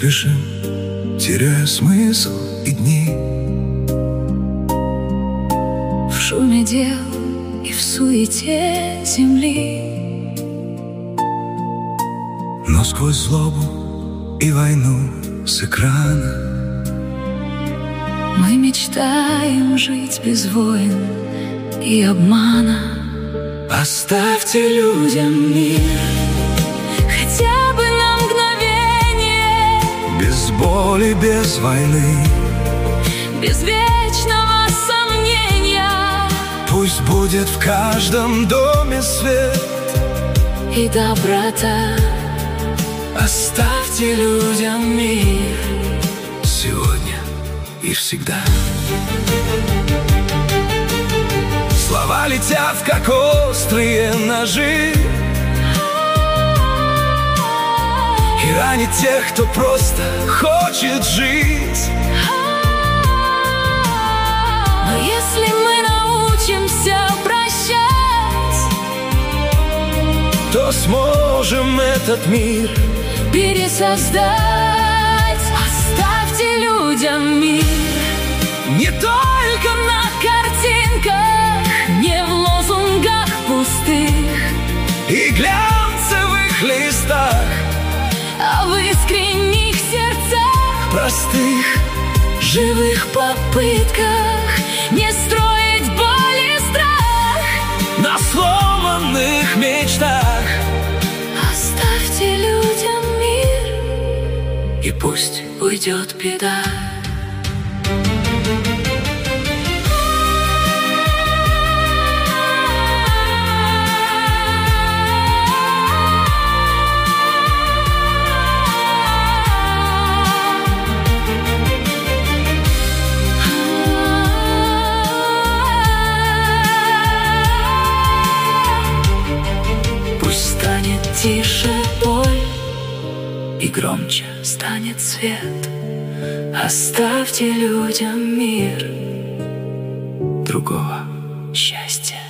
спешим, теряя смысл и дни. В шуме дел и в суете земли, но сквозь злобу и войну с экрана мы мечтаем жить без войн и обмана. Оставьте людям мир, хотя бы на мгновение, без боли, без войны, без вечного сомнения. пусть будет в каждом доме свет и доброта. Оставьте людям мир сегодня и всегда. Слова летят, как острые ножи, и ранит тех, кто просто хочет жить. Но если мы научимся прощать, то сможем этот мир пересоздать. Оставьте людям мир не только на картинках, не в лозунгах пустых и глянцевых листах, а в искренних сердцах, простых, живых попытках не строить боль и страх на сломанных мечтах. Оставьте людям мир, И пусть уйдет беда. Тише боль и громче станет свет. Оставьте людям мир другого счастья.